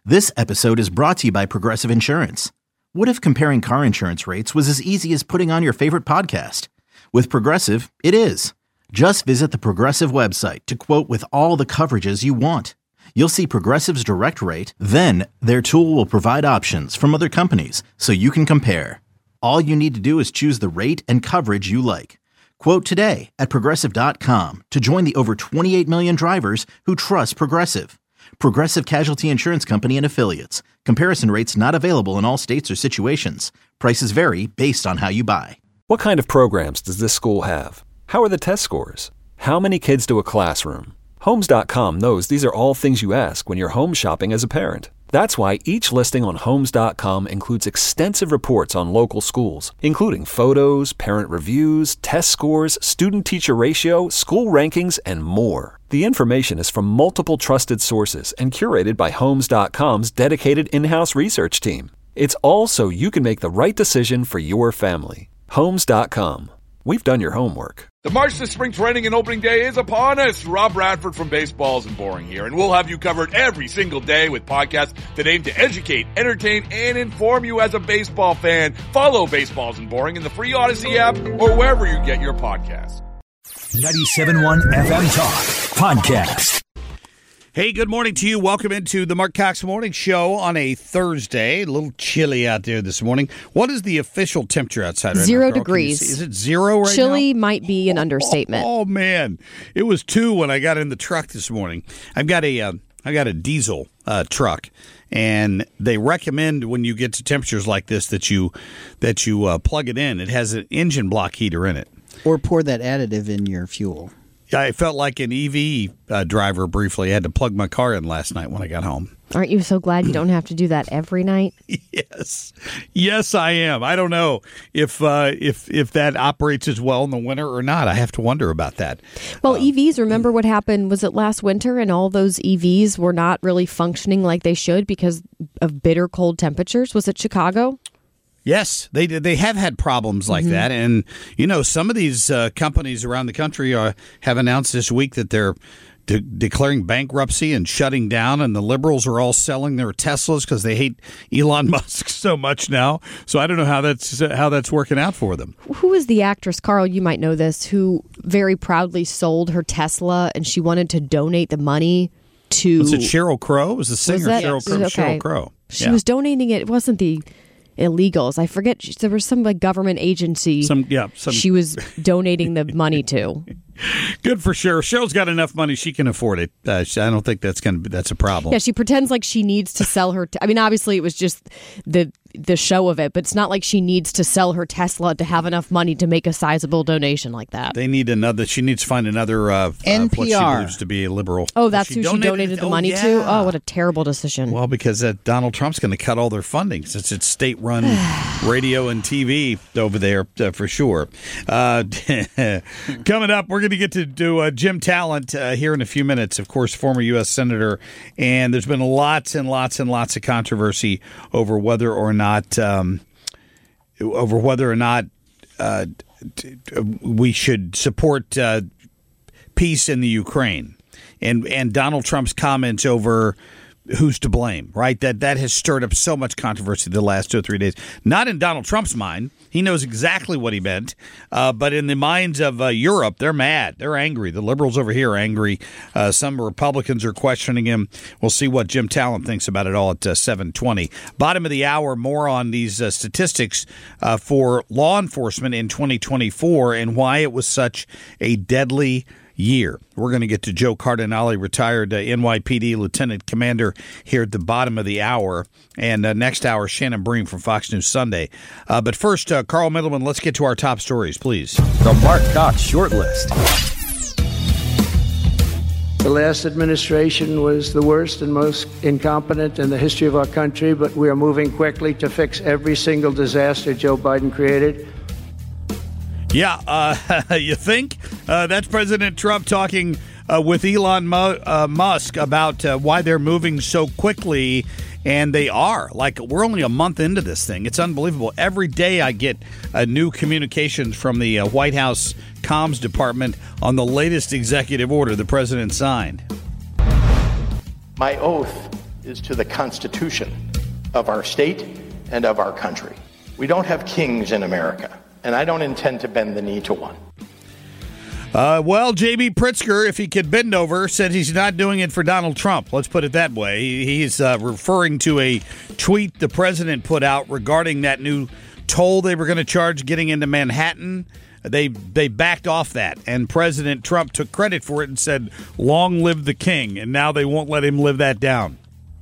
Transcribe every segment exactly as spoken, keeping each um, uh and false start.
This episode is brought to you by Progressive Insurance. What if comparing car insurance rates was as easy as putting on your favorite podcast? With Progressive, it is. Just visit the Progressive website to quote with all the coverages you want. You'll see Progressive's direct rate, then their tool will provide options from other companies so you can compare. All you need to do is choose the rate and coverage you like. Quote today at progressive dot com to join the over twenty-eight million drivers who trust Progressive. Progressive Casualty Insurance Company and Affiliates. Comparison rates not available in all states or situations. Prices vary based on how you buy. What kind of programs does this school have? How are the test scores? How many kids do a classroom? Homes dot com knows these are all things you ask when you're home shopping as a parent. That's why each listing on Homes dot com includes extensive reports on local schools, including photos, parent reviews, test scores, student-teacher ratio, school rankings, and more. The information is from multiple trusted sources and curated by Homes dot com's dedicated in-house research team. It's all so you can make the right decision for your family. Homes dot com. We've done your homework. The march to spring training and opening day is upon us. Rob Bradford from Baseballs and Boring here, and we'll have you covered every single day with podcasts that aim to educate, entertain, and inform you as a baseball fan. Follow Baseballs and Boring in the free Odyssey app or wherever you get your podcasts. ninety-seven point one F M Talk Podcast. Hey, good morning to you. Welcome into the Mark Cox Morning Show on a Thursday. A little chilly out there this morning. What is the official temperature outside right Zero now, Carl? degrees. Is it zero right Chilly now? might be an understatement. Oh, oh, man. It was two when I got in the truck this morning. I've got a, uh, I got a diesel uh, truck, and they recommend when you get to temperatures like this that you, that you uh, plug it in. It has an engine block heater in it. Or pour that additive in your fuel. I felt like an E V uh, driver briefly. I had to plug my car in last night when I got home. Aren't you so glad you don't have to do that every night? Yes. Yes, I am. I don't know if uh, if if that operates as well in the winter or not. I have to wonder about that. Well, um, E Vs, remember what happened? Was it last winter and all those E Vs were not really functioning like they should because of bitter cold temperatures? Was it Chicago? Yes, they they have had problems like mm-hmm. that, and you know some of these uh, companies around the country are, have announced this week that they're de- declaring bankruptcy and shutting down, and the liberals are all selling their Teslas because they hate Elon Musk so much now. So I don't know how that's how that's working out for them. Who is the actress, Carl? You might know this, who very proudly sold her Tesla, and she wanted to donate the money to. Was it Sheryl Crow? It was the singer was that, Sheryl, Crow, okay. Sheryl Crow? She yeah. was donating it. It wasn't the illegals. I forget. There was some like government agency. Some yeah. Some... She was donating the money to. Good for Cheryl. Cheryl's got enough money; she can afford it. Uh, I don't think that's going to be that's a problem. Yeah, she pretends like she needs to sell her. T- I mean, obviously, it was just the the show of it, but it's not like she needs to sell her Tesla to have enough money to make a sizable donation like that. They need another. She needs to find another uh, N P R. Uh, what she believes to be a liberal. Oh, that's she who donated, she donated the oh, money yeah. to. Oh, what a terrible decision. Well, because uh, Donald Trump's going to cut all their funding since it's state-run radio and T V over there uh, for sure. Uh, coming up, we're going to get to do uh, Jim Talent uh, here in a few minutes. Of course, former U S Senator, and there's been lots and lots and lots of controversy over whether or not um, over whether or not uh, t- we should support uh, peace in the Ukraine, and and Donald Trump's comments over who's to blame, right? That that has stirred up so much controversy the last two or three days. Not in Donald Trump's mind. He knows exactly what he meant. Uh, but in the minds of uh, Europe, they're mad. They're angry. The liberals over here are angry. Uh, some Republicans are questioning him. We'll see what Jim Talent thinks about it all at uh, seven twenty. Bottom of the hour, more on these uh, statistics uh, for law enforcement in twenty twenty-four and why it was such a deadly year. We're going to get to Joe Cardinale, retired uh, N Y P D Lieutenant Commander, here at the bottom of the hour. And uh, next hour, Shannon Bream from Fox News Sunday. Uh, but first, uh, Carl Middleman, let's get to our top stories, please. The Mark Cox Shortlist. The last administration was the worst and most incompetent in the history of our country, but we are moving quickly to fix every single disaster Joe Biden created. Yeah, uh, you think? Uh, that's President Trump talking uh, with Elon Mu- uh, Musk about uh, why they're moving so quickly, and they are. Like, we're only a month into this thing. It's unbelievable. Every day I get uh, new communications from the uh, White House comms department on the latest executive order the president signed. My oath is to the Constitution of our state and of our country. We don't have kings in America, and I don't intend to bend the knee to one. Uh, well, J B. Pritzker, if he could bend over, said he's not doing it for Donald Trump. Let's put it that way. He's uh, referring to a tweet the president put out regarding that new toll they were going to charge getting into Manhattan. They they backed off that, and President Trump took credit for it and said, "Long live the king," and now they won't let him live that down.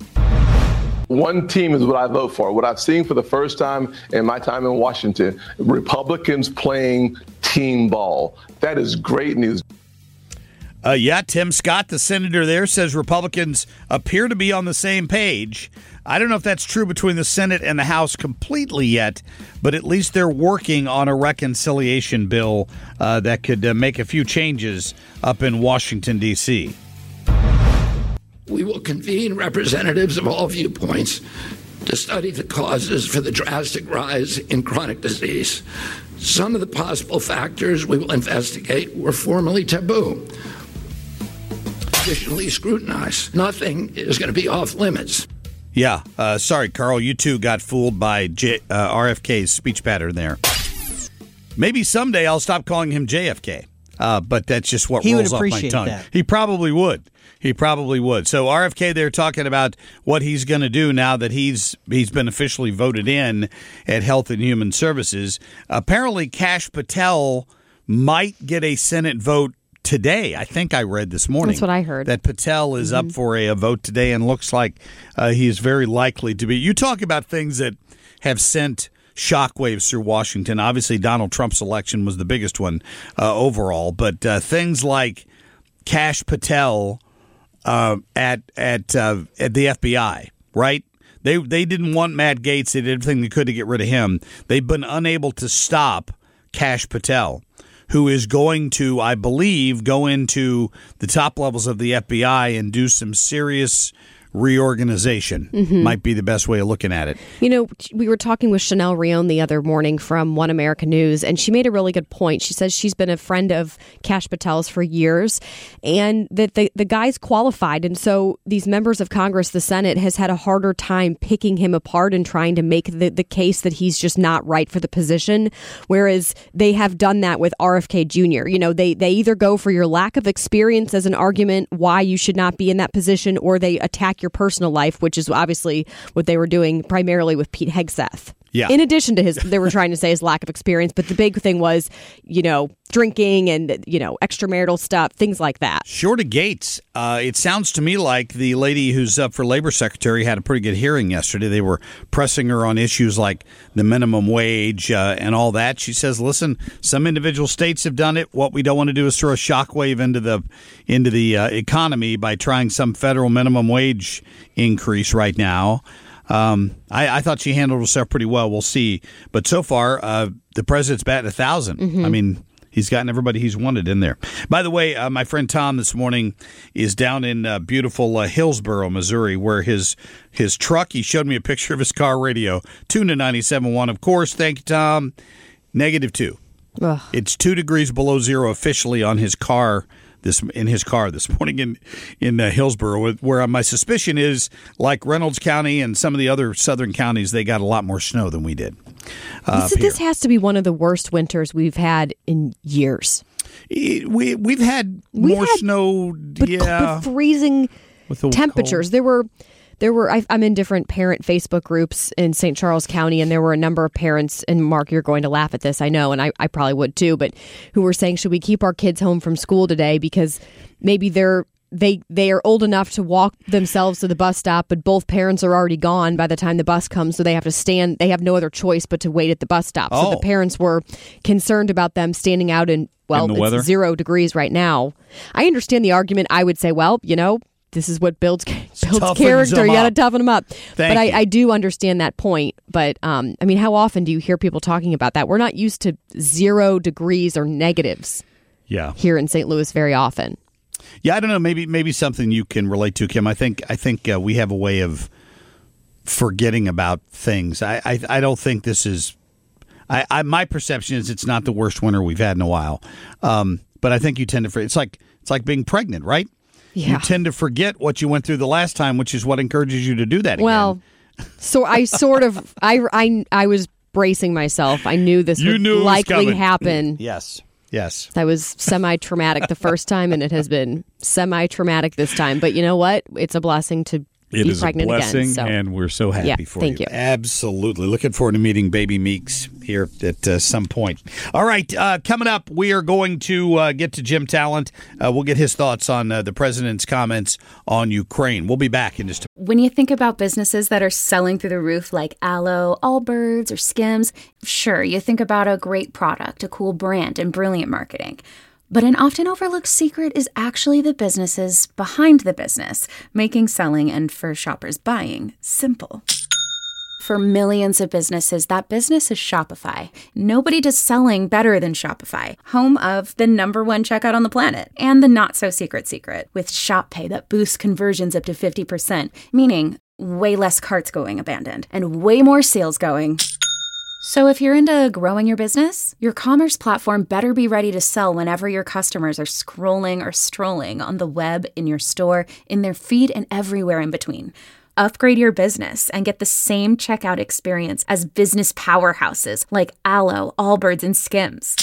One team is what I vote for. What I've seen for the first time in my time in Washington, Republicans playing team ball. That is great news. Uh, yeah, Tim Scott, the senator there, says Republicans appear to be on the same page. I don't know if that's true between the Senate and the House completely yet, but at least they're working on a reconciliation bill uh, that could uh, make a few changes up in Washington, D C We will convene representatives of all viewpoints to study the causes for the drastic rise in chronic disease. Some of the possible factors we will investigate were formerly taboo, additionally scrutinized. Nothing is going to be off limits. Yeah, uh, sorry, Carl, you too got fooled by J- uh, R F K's speech pattern there. Maybe someday I'll stop calling him J F K, uh, but that's just what he rolls would off my appreciate tongue. that. He probably would. He probably would. So R F K, they're talking about what he's going to do now that he's he's been officially voted in at Health and Human Services. Apparently, Kash Patel might get a Senate vote today. I think I read this morning. That's what I heard. That Patel is mm-hmm. up for a, a vote today and looks like uh, he is very likely to be. You talk about things that have sent shockwaves through Washington. Obviously, Donald Trump's election was the biggest one uh, overall, but uh, things like Kash Patel uh, at at uh, at the F B I, right? They they didn't want Matt Gaetz. They did everything they could to get rid of him. They've been unable to stop Kash Patel, who is going to, I believe, go into the top levels of the F B I and do some serious reorganization. Mm-hmm. Might be the best way of looking at it. You know, we were talking with Chanel Rion the other morning from One America News, and she made a really good point. She says she's been a friend of Kash Patel's for years, and that the, the guy's qualified. And so these members of Congress, the Senate, has had a harder time picking him apart and trying to make the, the case that he's just not right for the position, whereas they have done that with R F K Junior You know, they, they either go for your lack of experience as an argument why you should not be in that position, or they attack your personal life, which is obviously what they were doing primarily with Pete Hegseth. Yeah. In addition to his, they were trying to say his lack of experience, but the big thing was, you know, drinking and, you know, extramarital stuff, things like that. Short of Gaetz, uh, it sounds to me like the lady who's up for labor secretary had a pretty good hearing yesterday. They were pressing her on issues like the minimum wage uh, and all that. She says, listen, some individual states have done it. What we don't want to do is throw a shockwave into the into the uh, economy by trying some federal minimum wage increase right now. Um, I, I thought she handled herself pretty well. We'll see. But so far, uh, the president's batting a thousand. Mm-hmm. I mean, he's gotten everybody he's wanted in there. By the way, uh, my friend Tom this morning is down in uh, beautiful uh, Hillsboro, Missouri, where his his truck, he showed me a picture of his car radio, Tuna ninety-seven point one. Of course, thank you, Tom. Negative two. Ugh. It's two degrees below zero officially on his car. This in his car this morning in in uh, Hillsboro, where my suspicion is, like Reynolds County and some of the other southern counties, they got a lot more snow than we did. Uh, this, this has to be one of the worst winters we've had in years. It, we we've had we've more had, snow, but, yeah, but freezing with the temperatures. cold. There were. There were. I'm in different parent Facebook groups in Saint Charles County, and there were a number of parents, and Mark, you're going to laugh at this, I know, and I, I probably would too, but who were saying, should we keep our kids home from school today because maybe they're they they are old enough to walk themselves to the bus stop, but both parents are already gone by the time the bus comes, so they have to stand. They have no other choice but to wait at the bus stop. Oh. So the parents were concerned about them standing out in well, in it's weather? zero degrees right now. I understand the argument. I would say, well, you know. This is what builds builds Toughens character. them You got to up. toughen them up. Thank but I, you. I do understand that point. But um, I mean, how often do you hear people talking about that? We're not used to zero degrees or negatives. Yeah. Here in Saint Louis, very often. Yeah, I don't know. Maybe maybe something you can relate to, Kim. I think I think uh, we have a way of forgetting about things. I I, I don't think this is. I, I my perception is it's not the worst winter we've had in a while. Um, but I think you tend to. It's like it's like being pregnant, right? Yeah. you tend to forget what you went through the last time, which is what encourages you to do that again. Well, so I sort of, I, I, I was bracing myself. I knew this You would knew it was likely coming. happen. Yes. Yes. I was semi-traumatic the first time, and it has been semi-traumatic this time. But you know what? It's a blessing to It be is a pregnant blessing, again. So. and we're so happy Yeah, for thank you. you. Absolutely. Looking forward to meeting baby Meeks here at uh, some point. All right, uh, coming up, we are going to uh, get to Jim Talent. Uh, we'll get his thoughts on uh, the president's comments on Ukraine. We'll be back in just a When you think about businesses that are selling through the roof like Aloe, Allbirds, or Skims, sure, you think about a great product, a cool brand, and brilliant marketing. But an often overlooked secret is actually the businesses behind the business, making selling and for shoppers buying simple. For millions of businesses, that business is Shopify. Nobody does selling better than Shopify, home of the number one checkout on the planet, and the not-so-secret secret, with Shop Pay that boosts conversions up to fifty percent, meaning way less carts going abandoned, and way more sales going. So if you're into growing your business, your commerce platform better be ready to sell whenever your customers are scrolling or strolling on the web, in your store, in their feed, and everywhere in between. Upgrade your business and get the same checkout experience as business powerhouses like Aloe, Allbirds, and Skims.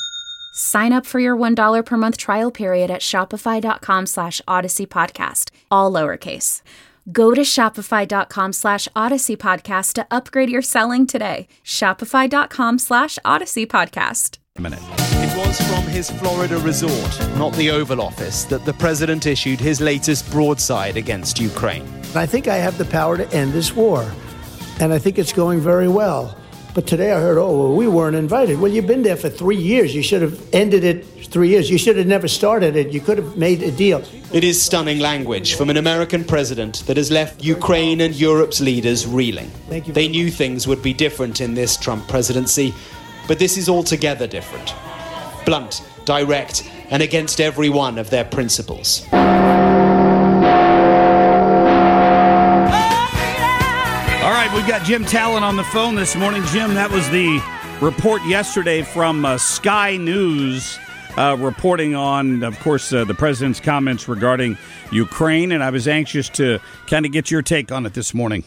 Sign up for your one dollar per month trial period at shopify.com slash Odyssey Podcast, all lowercase. Go to shopify.com slash Odyssey Podcast to upgrade your selling today. Shopify.com slash Odyssey Podcast. minute. It was from his Florida resort, not the Oval Office, that the president issued his latest broadside against Ukraine. I think I have the power to end this war, and I think it's going very well. But today I heard, oh, well, we weren't invited. Well, you've been there for three years. You should have ended it three years. You should have never started it. You could have made a deal. It is stunning language from an American president that has left Ukraine and Europe's leaders reeling. Thank you. They knew things would be different in this Trump presidency, but this is altogether different. Blunt, direct, and against every one of their principles. All right, we've got Jim Talent on the phone this morning. Jim, that was the report yesterday from uh, Sky News uh, reporting on, of course, uh, the president's comments regarding Ukraine, and I was anxious to kind of get your take on it this morning.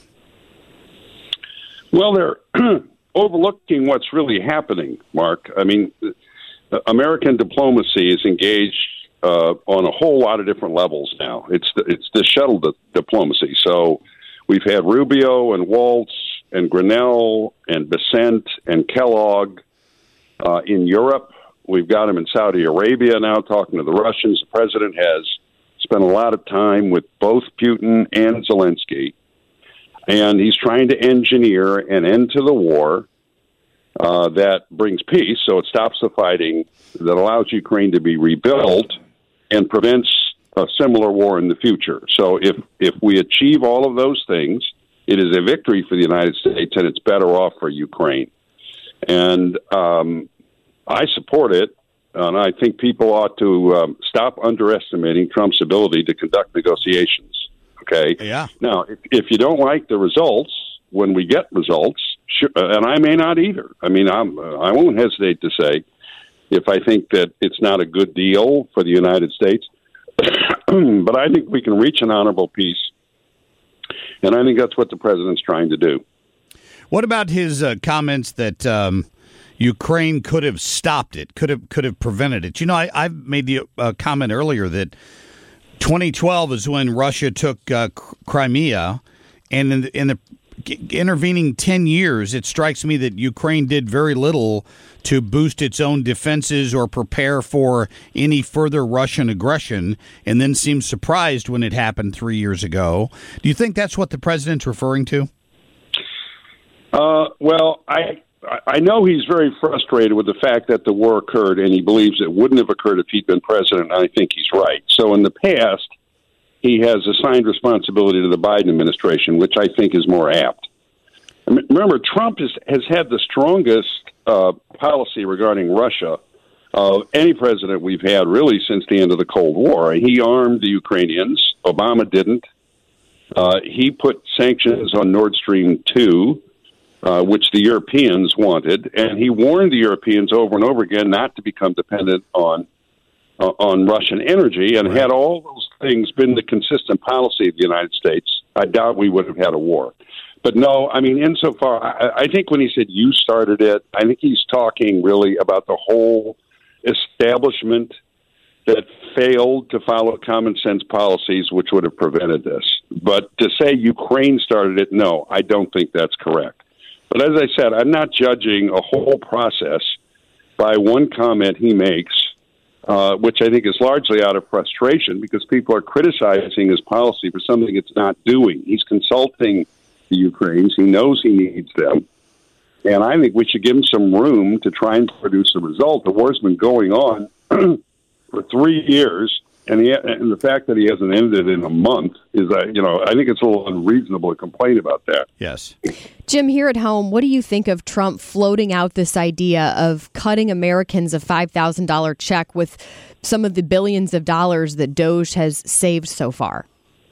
Well, they're overlooking what's really happening, Mark. I mean, American diplomacy is engaged uh, on a whole lot of different levels now. It's the, it's the shuttle di- diplomacy. So we've had Rubio and Waltz and Grinnell and Bessent and Kellogg uh, in Europe. We've got him in Saudi Arabia now talking to the Russians. The president has spent a lot of time with both Putin and Zelensky, and he's trying to engineer an end to the war uh, that brings peace, so it stops the fighting, that allows Ukraine to be rebuilt and prevents a similar war in the future. So if, if we achieve all of those things, it is a victory for the United States, and it's better off for Ukraine. And um, I support it, and I think people ought to um, stop underestimating Trump's ability to conduct negotiations. Okay? Yeah. Now, if, if you don't like the results, when we get results, sure, and I may not either. I mean, I'm, I won't hesitate to say if I think that it's not a good deal for the United States, but I think we can reach an honorable peace, and I think that's what the president's trying to do. What about his uh, comments that um, Ukraine could have stopped it, could have could have prevented it? You know, I, I made the uh, comment earlier that twenty twelve is when Russia took uh, Crimea, and in the, in the intervening ten years, it strikes me that Ukraine did very little to boost its own defenses or prepare for any further Russian aggression, and then seemed surprised when it happened three years ago. Do you think that's what the president's referring to? Uh, well, I I know he's very frustrated with the fact that the war occurred, and he believes it wouldn't have occurred if he'd been president, and I think he's right. So in the past, he has assigned responsibility to the Biden administration, which I think is more apt. Remember, Trump has, has had the strongest uh, policy regarding Russia of any president we've had really since the end of the Cold War. He armed the Ukrainians. Obama didn't. Uh, he put sanctions on Nord Stream two, uh, which the Europeans wanted, and he warned the Europeans over and over again not to become dependent on uh, on Russian energy, and right. had all those things been the consistent policy of the United States, I doubt we would have had a war. But no, I mean, insofar, I, I think when he said you started it, I think he's talking really about the whole establishment that failed to follow common sense policies, which would have prevented this. But to say Ukraine started it, no, I don't think that's correct. But as I said, I'm not judging a whole process by one comment he makes, uh, which I think is largely out of frustration because people are criticizing his policy for something it's not doing. He's consulting the Ukrainians. He knows he needs them. And I think we should give him some room to try and produce a result. The war's been going on for three years, and, he, and the fact that he hasn't ended in a month is, uh, you know, I think it's a little unreasonable to complain about that. Yes. Jim, here at home, what do you think of Trump floating out this idea of cutting Americans a five thousand dollars check with some of the billions of dollars that Doge has saved so far?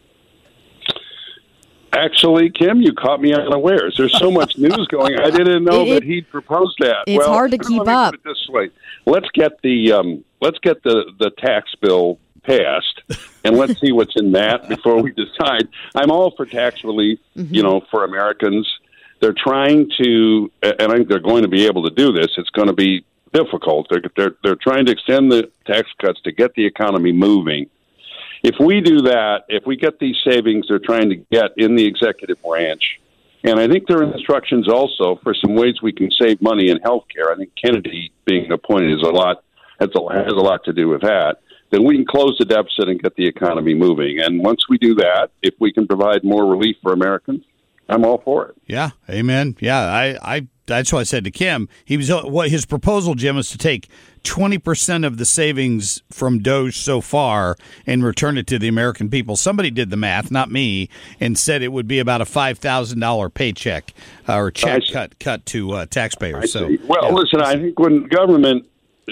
Actually, Kim, you caught me unawares. There's so much news going. I didn't know it, that he'd proposed that. It's well, hard to keep let me up. Put it this way: let's get the um, let's get the, the tax bill passed, and let's see what's in that before we decide. I'm all for tax relief, mm-hmm. you know, for Americans. They're trying to, and I think they're going to be able to do this. It's going to be difficult. They're they're, they're trying to extend the tax cuts to get the economy moving. If we do that, if we get these savings they're trying to get in the executive branch, and I think there are instructions also for some ways we can save money in health care. I think Kennedy being appointed is a lot has a, has a lot to do with that. Then we can close the deficit and get the economy moving. And once we do that, if we can provide more relief for Americans, I'm all for it. Yeah, amen. Yeah, I, I that's what I said to Kim. He was what his proposal, Jim, was to take twenty percent of the savings from Doge so far and return it to the American people. Somebody did the math, not me, and said it would be about a five thousand dollars paycheck uh, or check cut cut to uh, taxpayers. So, well, yeah. listen, I think when government,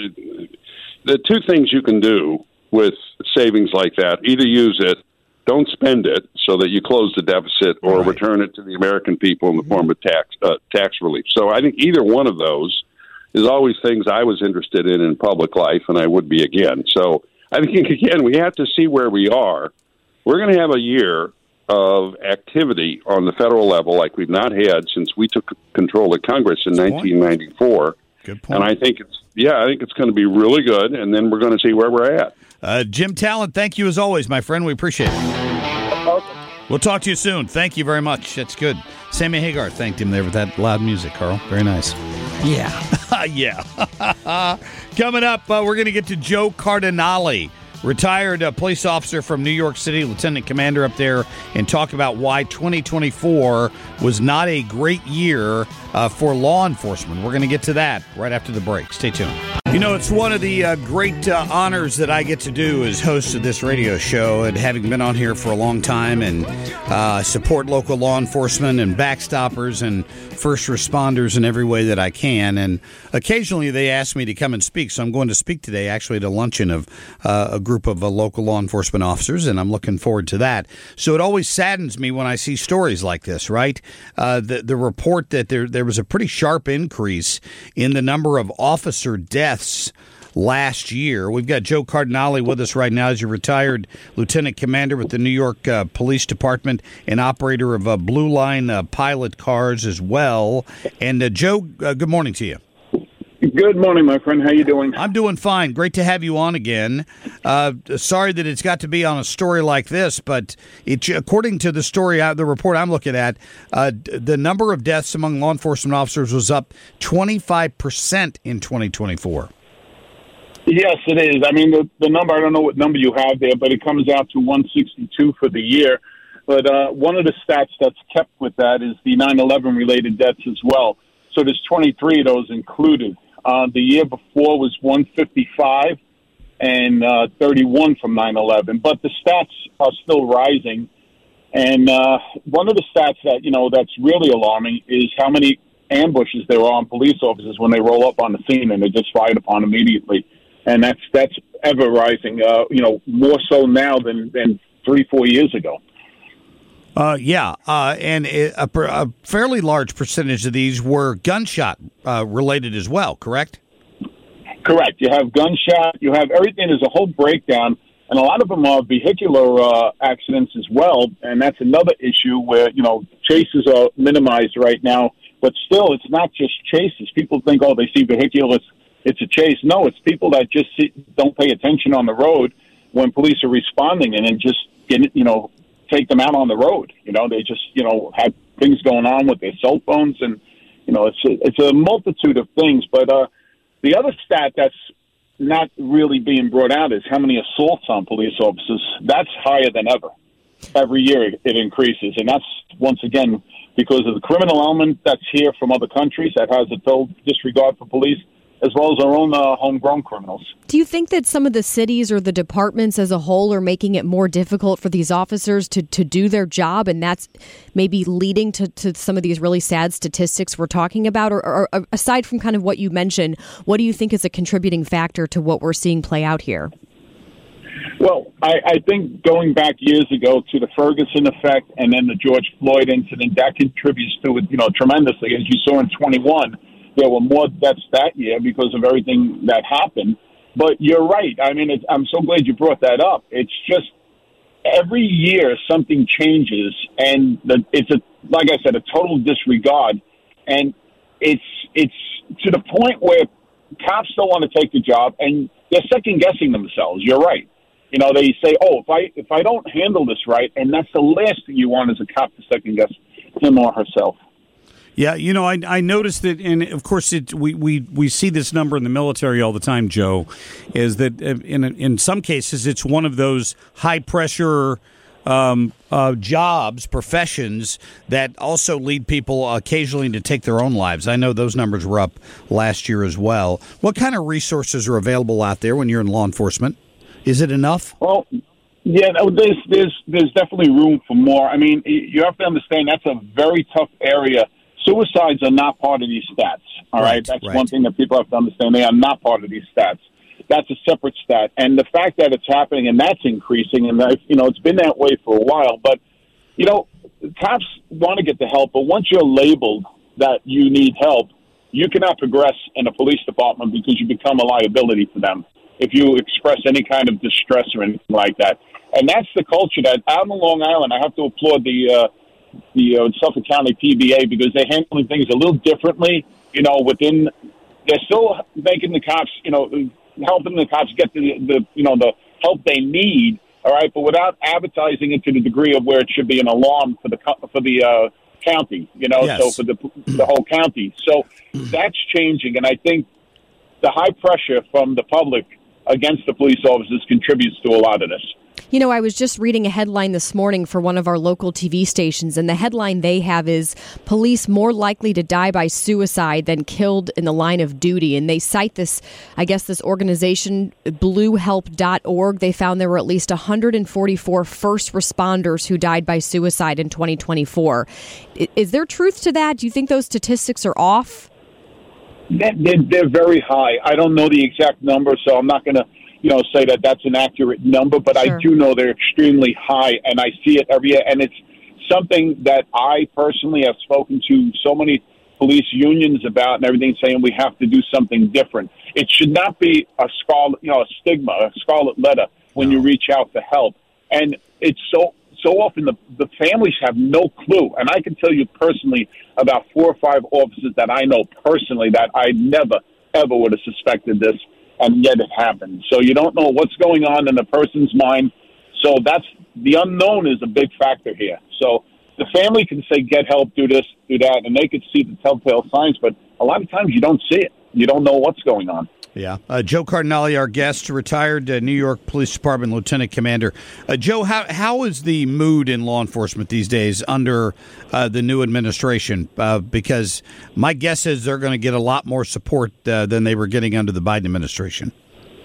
the two things you can do with savings like that, either use it, don't spend it so that you close the deficit, or right. return it to the American people in the form of tax uh, tax relief. So I think either one of those is always things I was interested in in public life, and I would be again. So I think, again, we have to see where we are. We're going to have a year of activity on the federal level like we've not had since we took control of Congress in Good nineteen ninety-four. Point. Good point. And I think it's, yeah, I think it's going to be really good, and then we're going to see where we're at. Uh, Jim Talent, thank you as always, my friend. We appreciate it. We'll talk to you soon. Thank you very much. That's good. Sammy Hagar thanked him there with that loud music, Carl. Very nice. Yeah. yeah. Coming up, uh, we're going to get to Joe Cardinale, retired uh, police officer from New York City, lieutenant commander up there, and talk about why twenty twenty-four was not a great year uh, for law enforcement. We're going to get to that right after the break. Stay tuned. You know, it's one of the uh, great uh, honors that I get to do as host of this radio show, and having been on here for a long time and uh, support local law enforcement and backstoppers and first responders in every way that I can. And occasionally they ask me to come and speak, so I'm going to speak today actually at a luncheon of uh, a group of uh, local law enforcement officers, and I'm looking forward to that. So it always saddens me when I see stories like this, right? Uh, the, the report that there, there was a pretty sharp increase in the number of officer deaths last year. We've got Joe Cardinale with us right now as a retired lieutenant commander with the New York uh, Police Department and operator of uh, Blue Line uh, pilot cars as well. And uh, Joe, uh, good morning to you. Good morning, my friend. How you doing? I'm doing fine. Great to have you on again. Uh, sorry that it's got to be on a story like this, but it, according to the story, the report I'm looking at, uh, the number of deaths among law enforcement officers was up twenty-five percent in twenty twenty-four. Yes, it is. I mean, the, the number, I don't know what number you have there, but it comes out to one sixty-two for the year. But uh, one of the stats that's kept with that is the nine eleven related deaths as well. So there's twenty-three of those included. Uh, the year before was one fifty-five and uh, thirty-one from nine eleven. But the stats are still rising. And uh, one of the stats that, you know, that's really alarming is how many ambushes there are on police officers when they roll up on the scene and they're just fired upon immediately. And that's that's ever rising, uh, you know, more so now than, than three, four years ago. Uh, yeah, uh, and a, a fairly large percentage of these were gunshot uh, related as well, correct? Correct. You have gunshot, you have everything. There's a whole breakdown And a lot of them are vehicular uh, accidents as well, and that's another issue where, you know, chases are minimized right now. But still, it's not just chases. People think, oh, they see vehicular, it's, it's a chase. No, it's people that just see, don't pay attention on the road when police are responding and then just, get, you know, take them out on the road. You know, they just, you know, have things going on with their cell phones. And, you know, it's a, it's a multitude of things. But uh, the other stat that's not really being brought out is how many assaults on police officers. That's higher than ever. Every year it, it increases. And that's, once again, because of the criminal element that's here from other countries that has a total disregard for police, as well as our own uh, homegrown criminals. Do you think that some of the cities or the departments as a whole are making it more difficult for these officers to, to do their job, and that's maybe leading to, to some of these really sad statistics we're talking about? Or, or, or aside from kind of what you mentioned, what do you think is a contributing factor to what we're seeing play out here? Well, I, I think going back years ago to the Ferguson effect and then the George Floyd incident, that contributes to it, you know, tremendously. As you saw in twenty-one, there were more deaths that year because of everything that happened. But you're right. I mean, it's, I'm so glad you brought that up. It's just every year something changes, and the, it's a, like I said, a total disregard. And it's it's to the point where cops don't want to take the job, and they're second guessing themselves. You're right. You know, they say, "Oh, if I if I don't handle this right," and that's the last thing you want as a cop to second guess him or herself. Yeah, you know, I I noticed that, and of course, it, we, we, we see this number in the military all the time, Joe, is that in in some cases it's one of those high pressure um, uh, jobs, professions that also lead people occasionally to take their own lives. I know those numbers were up last year as well. What kind of resources are available out there when you're in law enforcement? Is it enough? Well, yeah, no, there's there's there's definitely room for more. I mean, you have to understand that's a very tough area. Suicides are not part of these stats, all right? right That's right. One thing that people have to understand. They are not part of these stats. That's a separate stat. And the fact that it's happening and that's increasing, and, that, you know, it's been that way for a while. But, you know, cops want to get the help, but once you're labeled that you need help, you cannot progress in a police department because you become a liability for them if you express any kind of distress or anything like that. And that's the culture that out on Long Island, I have to applaud the uh, the uh, Suffolk County P B A because they're handling things a little differently. You know, within they're still making the cops, you know, helping the cops get the, the you know the help they need. All right, but without advertising it to the degree of where it should be an alarm for the for the uh, county. You know, yes. so for the the whole county. So that's changing, and I think the high pressure from the public against the police officers contributes to a lot of this. You know, I was just reading a headline this morning for one of our local T V stations, and the headline they have is police more likely to die by suicide than killed in the line of duty. And they cite this, I guess, this organization, blue help dot org. They found there were at least one hundred forty-four first responders who died by suicide in twenty twenty-four. Is there truth to that? Do you think those statistics are off? They're, they're very high. I don't know the exact number, so I'm not going to you know, say that that's an accurate number, but sure. I do know they're extremely high, and I see it every year. And it's something that I personally have spoken to so many police unions about and everything, saying we have to do something different. It should not be a scarlet, you know, a stigma, a scarlet letter when no. you reach out for help. And it's so so often the the families have no clue. And I can tell you personally about four or five officers that I know personally that I never ever would have suspected this. And yet it happened. So you don't know what's going on in the person's mind. So that's the unknown is a big factor here. So the family can say, get help, do this, do that, and they could see the telltale signs. But a lot of times you don't see it. You don't know what's going on. Yeah. Uh, Joe Cardinale, our guest, retired uh, New York Police Department Lieutenant Commander. Uh, Joe, how how is the mood in law enforcement these days under uh, the new administration? Uh, because my guess is they're going to get a lot more support uh, than they were getting under the Biden administration.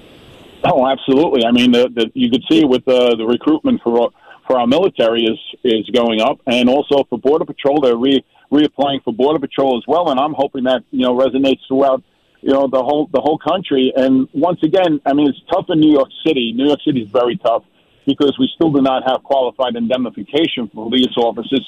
Oh, absolutely. I mean, the, the, you could see with uh, the recruitment for for our military is is going up, and also for Border Patrol, they're re reapplying for Border Patrol as well. And I'm hoping that you know resonates throughout. You know, the whole the whole country. And once again, I mean, it's tough in New York City. New York City is very tough because we still do not have qualified indemnification for police officers. So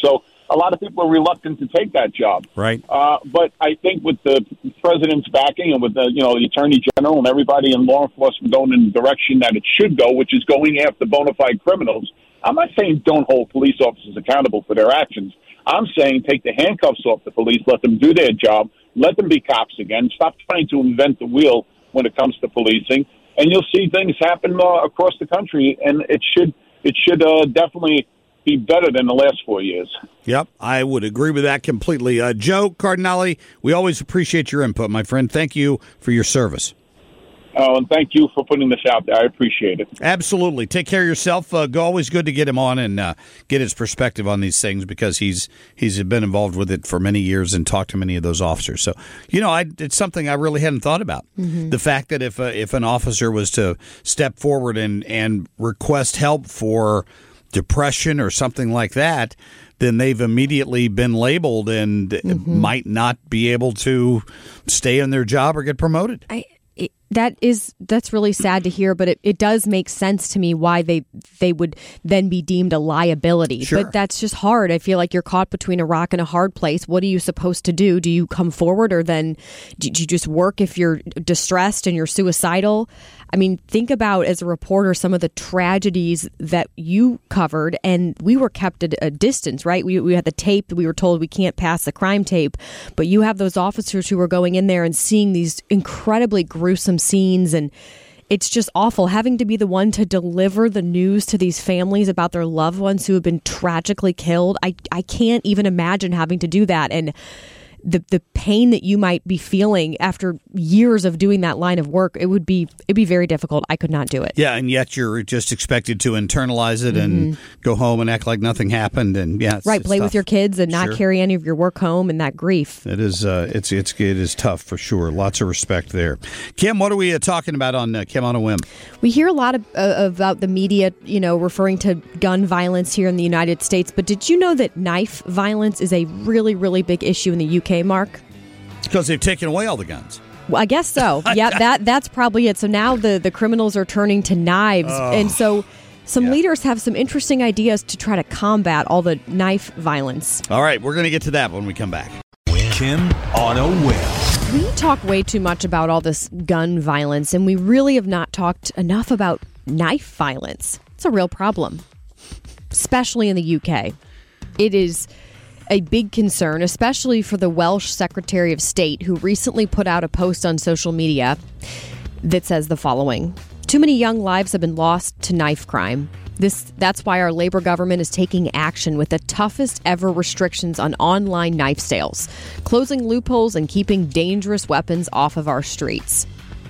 a lot of people are reluctant to take that job. Right. Uh, but I think with the president's backing and with the, you know, the attorney general and everybody in law enforcement going in the direction that it should go, which is going after bona fide criminals, I'm not saying don't hold police officers accountable for their actions. I'm saying take the handcuffs off the police, let them do their job, let them be cops again, stop trying to invent the wheel when it comes to policing, and you'll see things happen uh, across the country, and it should it should uh, definitely be better than the last four years. Yep, I would agree with that completely. Uh, Joe Cardinale, we always appreciate your input, my friend. Thank you for your service. Oh, and thank you for putting this out there. I appreciate it. Absolutely. Take care of yourself. Uh, go, always good to get him on and uh, get his perspective on these things because he's he's been involved with it for many years and talked to many of those officers. So, you know, I, it's something I really hadn't thought about. Mm-hmm. The fact that if uh, if an officer was to step forward and, and request help for depression or something like that, then they've immediately been labeled and mm-hmm. might not be able to stay in their job or get promoted. I It, that is that's really sad to hear, but it, it does make sense to me why they they would then be deemed a liability. Sure. But that's just hard. I feel like you're caught between a rock and a hard place. What are you supposed to do? Do you come forward, or then do, do you just work if you're distressed and you're suicidal? I mean, think about, as a reporter, some of the tragedies that you covered, and we were kept at a distance, right? We we had the tape. We were told we can't pass the crime tape, but you have those officers who were going in there and seeing these incredibly gruesome scenes, and it's just awful having to be the one to deliver the news to these families about their loved ones who have been tragically killed. I, I can't even imagine having to do that, and the the pain that you might be feeling after years of doing that line of work, it would be it'd be very difficult. I could not do it. Yeah, and yet you're just expected to internalize it mm-hmm. and go home and act like nothing happened, and yeah, it's, right, it's play tough. with your kids and not Sure. carry any of your work home, and that grief. It is uh, it's it's it is tough for sure. Lots of respect there. Kim, what are we uh, talking about on uh, Kim on a Whim? We hear a lot of, uh, about the media, you know, referring to gun violence here in the United States. But did you know that knife violence is a really, really big issue in the U K, Mark? Because they've taken away all the guns. Well, I guess so. Yeah, that that's probably it. So now the, the criminals are turning to knives. Oh. And so some Yeah. leaders have some interesting ideas to try to combat all the knife violence. All right, we're going to get to that when we come back. Kim on a Whim. We talk way too much about all this gun violence, and we really have not talked enough about knife violence. It's a real problem, especially in the U K. It is a big concern, especially for the Welsh Secretary of State, who recently put out a post on social media that says the following: "Too many young lives have been lost to knife crime. This that's why our Labour government is taking action with the toughest ever restrictions on online knife sales, closing loopholes and keeping dangerous weapons off of our streets."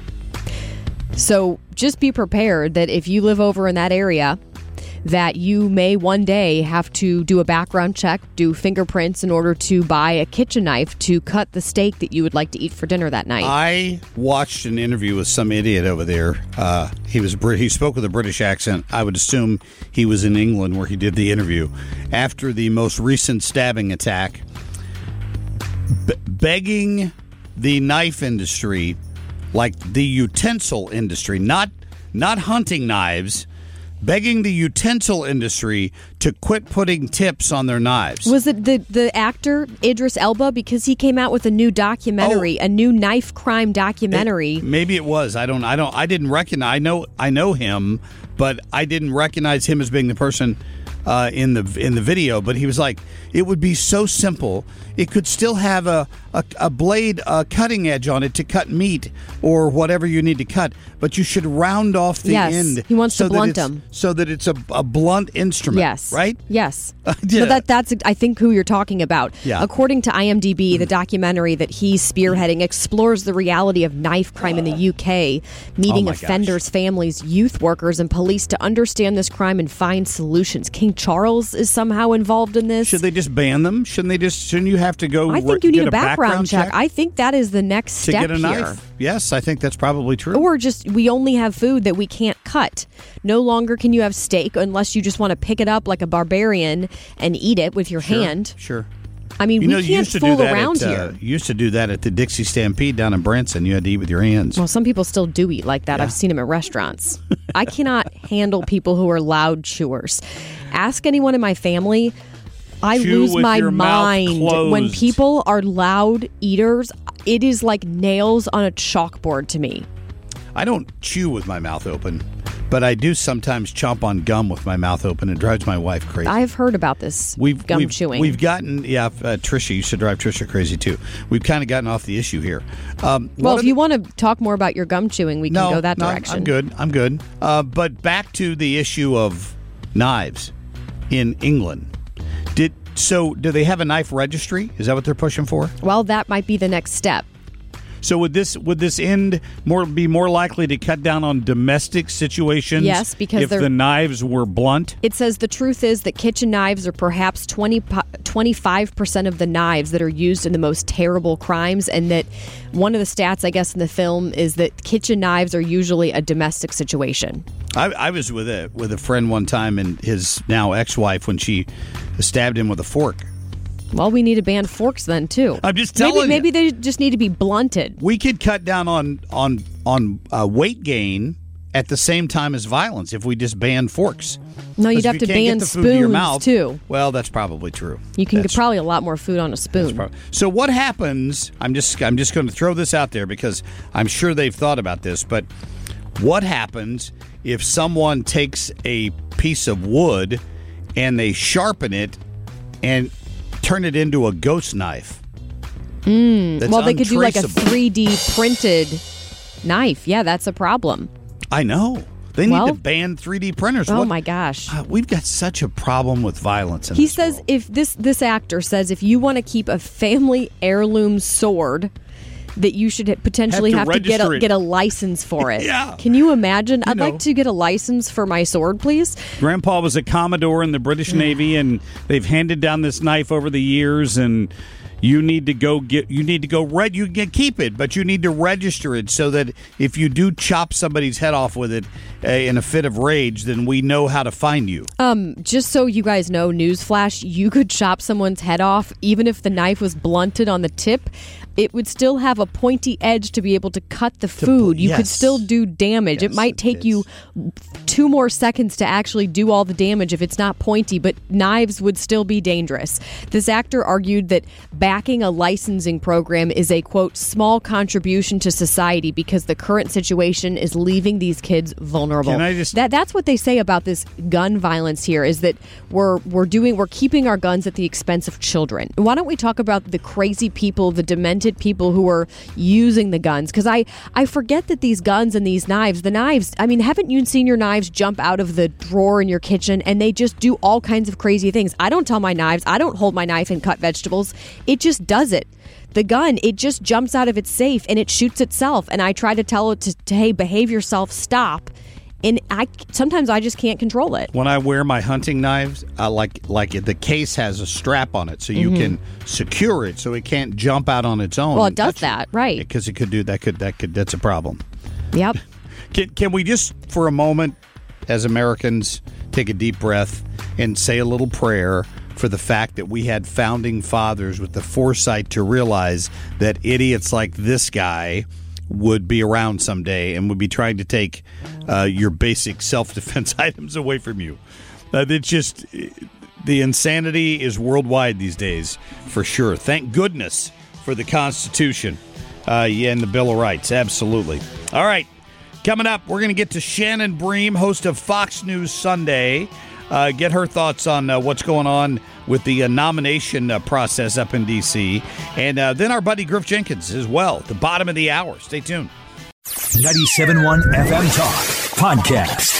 So just be prepared that if you live over in that area, that you may one day have to do a background check, do fingerprints in order to buy a kitchen knife to cut the steak that you would like to eat for dinner that night. I watched an interview with some idiot over there. Uh, he was Brit- he spoke with a British accent. I would assume he was in England where he did the interview. After the most recent stabbing attack, b- begging the knife industry, like the utensil industry, not not hunting knives, begging the utensil industry to quit putting tips on their knives. Was it the, the actor Idris Elba? Because he came out with a new documentary, Oh. a new knife crime documentary. It- maybe it was. I don't. I don't. I didn't recognize. I know. I know him, but I didn't recognize him as being the person uh, in the in the video. But he was like, it would be so simple. It could still have a a, a blade, a cutting edge on it to cut meat or whatever you need to cut. But you should round off the Yes, end. he wants to so that blunt it's- them. so that it's a, a blunt instrument. Yes. Right. Yes. Yeah. So that that's I think who you're talking about. Yeah. According to I M D B, the documentary that he's spearheading explores the reality of knife crime in the U K, meeting Oh my gosh. offenders, families, youth workers, and police to understand this crime and find solutions. King Charles is somehow involved in this. Should they just ban them? Shouldn't they just? Shouldn't you have to go? I re- think you need get a background, check. I think that is the next to step get a here. knife. Yes, I think that's probably true. Or just, we only have food that we can't cut. No longer can you have steak unless you just want to pick it up like a barbarian and eat it with your Sure, hand. Sure. I mean, You know, we you can't used to fool do that around at, here. Uh, you used to do that at the Dixie Stampede down in Branson. You had to eat with your hands. Well, some people still do eat like that. Yeah. I've seen them at restaurants. I cannot handle people who are loud chewers. Ask anyone in my family. I Chew lose with my your mouth mind closed. when people are loud eaters. It is like nails on a chalkboard to me. I don't chew with my mouth open, but I do sometimes chomp on gum with my mouth open. It drives my wife crazy. I've heard about this We've, gum we've, chewing. We've gotten, yeah, uh, Trisha used to drive Trisha crazy too. We've kind of gotten off the issue here. Um, well, what if are you the- want to talk more about your gum chewing, we can no, go that no, direction. I'm good. I'm good. Uh, but back to the issue of knives in England. Did so? Do they have a knife registry? Is that what they're pushing for? Well, that might be the next step. So would this would this end more be more likely to cut down on domestic situations? Yes, because if they're- the knives were blunt. It says the truth is that kitchen knives are perhaps twenty, twenty-five percent of the knives that are used in the most terrible crimes, and that one of the stats, I guess, in the film is that kitchen knives are usually a domestic situation. I, I was with a with a friend one time, and his now ex-wife, when she stabbed him with a fork. Well, we need to ban forks then, too. I'm just telling maybe, you. Maybe they just need to be blunted. We could cut down on on on uh, weight gain at the same time as violence if we just banned forks. No, you'd 'Cause have if to you can't get ban the food to your spoons, mouth- too. Well, that's probably true. You can That's get probably a lot more food on a spoon. So what happens? I'm just I'm just going to throw this out there because I'm sure they've thought about this. But what happens if someone takes a piece of wood and they sharpen it and turn it into a ghost knife? Mm. That's Well, they could do like a untraceable. three D printed knife. Yeah, that's a problem. I know. They need Well- to ban three D printers. Oh What- my gosh. Uh, we've got such a problem with violence. In He this says world. if this this actor says if you want to keep a family heirloom sword, that you should potentially Have have to to, get register a it. get a license for it. Yeah. Can you imagine? You I'd know. like to get a license for my sword, please. Grandpa was a Commodore in the British Navy, and they've handed down this knife over the years, and you need to go get you need to go red you can keep it, but you need to register it so that if you do chop somebody's head off with it uh, in a fit of rage, then we know how to find you. Um, just so you guys know, newsflash, you could chop someone's head off even if the knife was blunted on the tip. It would still have a pointy edge to be able to cut the food. You could yes. still do damage. it might take you two more seconds to actually do all the damage if it's not pointy, but knives would still be dangerous. This actor argued that backing a licensing program is a, quote, small contribution to society because the current situation is leaving these kids vulnerable. Can I just- that that's what they say about this gun violence here, is that we're we're doing we're keeping our guns at the expense of children. Why don't we talk about the crazy people, the demented people who are using the guns? Because I I forget that these guns and these knives, the knives, I mean, haven't you seen your knives jump out of the drawer in your kitchen and they just do all kinds of crazy things? I don't tell my knives, I don't hold my knife and cut vegetables. It just does it. The gun, it just jumps out of its safe and it shoots itself. And I try to tell it to, to hey, behave yourself, stop. And I sometimes I just can't control it. When I wear my hunting knives, I like like it, the case has a strap on it, so you Mhm. can secure it so it can't jump out on its own. Well, it does that, right? Because it could do that. Could that could that's a problem. Yep. Can can we just for a moment, as Americans, take a deep breath and say a little prayer for the fact that we had founding fathers with the foresight to realize that idiots like this guy would be around someday and would be trying to take uh, your basic self-defense items away from you. Uh, it's just, the insanity is worldwide these days, for sure. Thank goodness for the Constitution uh, yeah, and the Bill of Rights. Absolutely. All right. Coming up, we're going to get to Shannon Bream, host of Fox News Sunday. Uh, get her thoughts on uh, what's going on with the uh, nomination uh, process up in D C And uh, then our buddy Griff Jenkins as well, at the bottom of the hour. Stay tuned. ninety-seven point one F M Talk Podcast.